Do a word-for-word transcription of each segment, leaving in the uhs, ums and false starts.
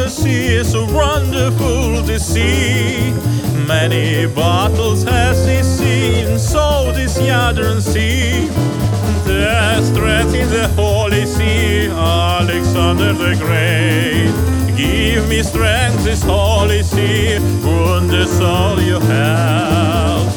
the sea is so wonderful to see. Many battles has he seen, so this Yadran Sea. The strength in the Holy See, Alexander the Great. Give me strength, this Holy See, wonders all you have.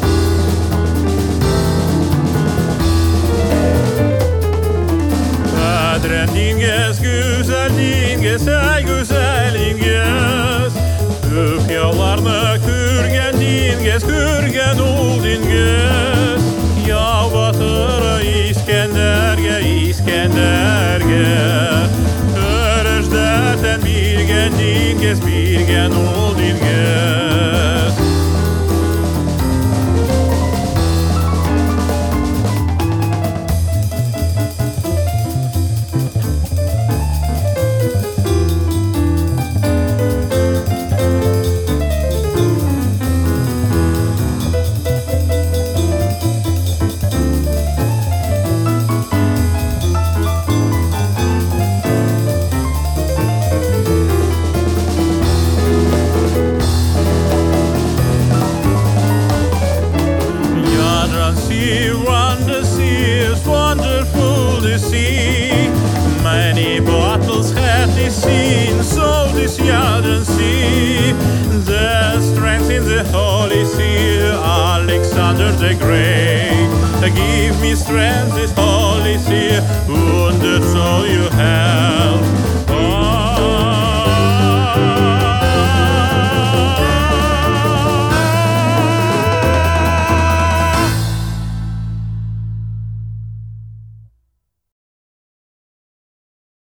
Adren dinges, güzel dinges, ey güzel dinges. Öpyalarını kürgen dinges, kürgen ol dinges. Ya batırı İskenderge, İskenderge. Örüjderten birgen dinges, birgen ol dinges. Many battles hath he seen, so this Yadran Sea. The strength in the Holy See, Alexander the Great. Give me strength, this Holy See, wonders all you have.